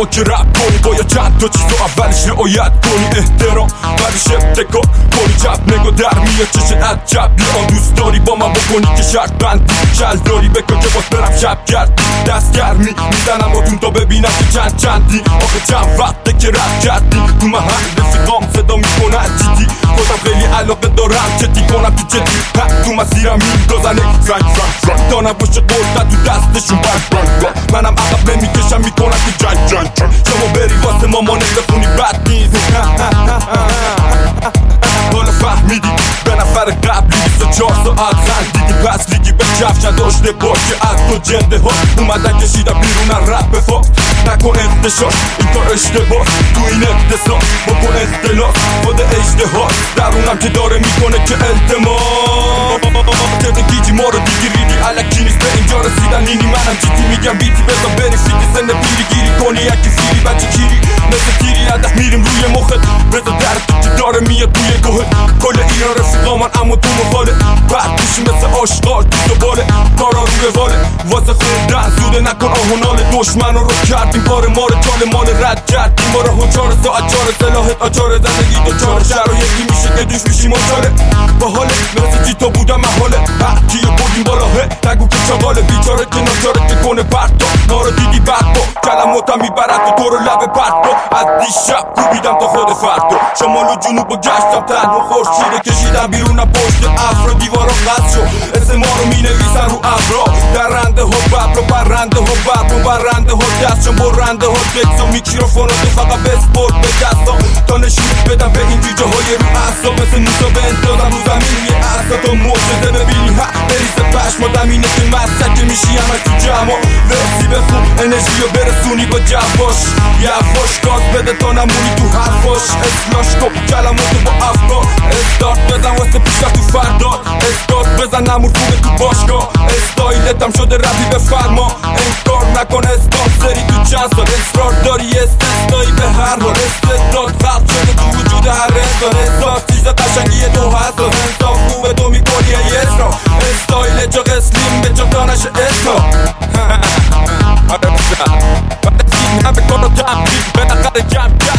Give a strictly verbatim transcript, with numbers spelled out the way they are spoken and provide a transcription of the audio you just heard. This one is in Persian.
که رپ کنی باید چند تا چیز رو اولش رعایت کنی. احترام بعدش ابتکار کنی. جب نگاه در میاد چشت عجب بیان دوست داری با من بکنی که شرط بندی کل داری بکن که باز برم شب کردی دست گرمی میزنم اتون تا ببینم که چند چندی. آخه چند وقته که رپ کردی تو محل رفیقام صدا میکنه جدی خودم خیلی علاقه دارم جدی کنم تو جدی تو مسیرم میندازنه زنگ زنگ زنگ تا نباشه قلدت تو دستشون بند بند بند منم عقب نمیکشم میکنم که جنگ جنگ جنگ شما بری واسه مامانه بخونی بد نیست. حالا فهمیدی به نفر قبلی بیست و چهار ساعت خندیدی پس لیگی به کفش نداشته باشه از تو جنده ها اومدن کشیدن بیرونن رپ بفا نکن اختشاش این کار اشتباه تو این اقتصاد بکن اختلاف خود اجتهاد درونم که داره میکنه که التماس ترد گیجی ما رو دیگیریدی علکی نیست به اینجا رسیدن اینی منم جیتی میگم بیتی بزا بری فیدی سن پیری گیری کنی یکی فیری بچه کیری مثل تیری ندست میریم روی مخت بزا درد که داره میاد توی گوهت کل ایران رفیقا من اما تو مخاله بعد میشی مثل آشقال تو دوباره کارا رو رواله واسه خوندن زوده نکن آهنال دشمن رو کردیم بار مار چال مال رد کردیم ما رو چهار ساعت چهار سلاحت آچار زندگی دو چهار شرایطی میشه که دوش میشیم آچاره با حاله مثل جی تا بودم محاله هرکی رو بردیم بالاهه نگو که چاقاله بیچاره که ناچاره که کنه پرتا ما رو دیدی بعد با کلماتم میبرد و تو رو لب پرتا از دیشب کوبیدم تا خود فردا شمال و جنوب و گشتم تنها خورشیده کشیدم بیرون پشت افرا دیوارا قصد شد اسم ما رو مینویسن رو ابرا درنده ها ببر و برنده ها ببر و برنده ها دستشم برنده ها دکس و میکروفون رو فقط بسپرد به دستم تا نشون بدم به این جیجه های رو اصلا مثل موسا به انتظام رو زمین یه اصلا تا موجزه ببینی ها بریز پشم و دمینه که مسکه میشی همه تو جمع رسی بخون انرژی رو برسونی با جواش یواش گاز بده تا نمونی تو حرفاش اسلاش کن کلماتو با افکار استارت بزن واسه پیشت تو فرداد استارت بزن نمور خوبه تو باشگاه استایلتم شده ربی به فرما انکار نکن اسپانسری تو چند سال اصرار داری استثنایی به هر حال استعداد خلق شده تو وجود هر انسان احساس چیز قشنگی تو هست و انصاف خوبه تو میکنی ای اسرا استایل جا قسلیم به جا دانش اسرا بعد از این همه کارو تمرین به نقل جمع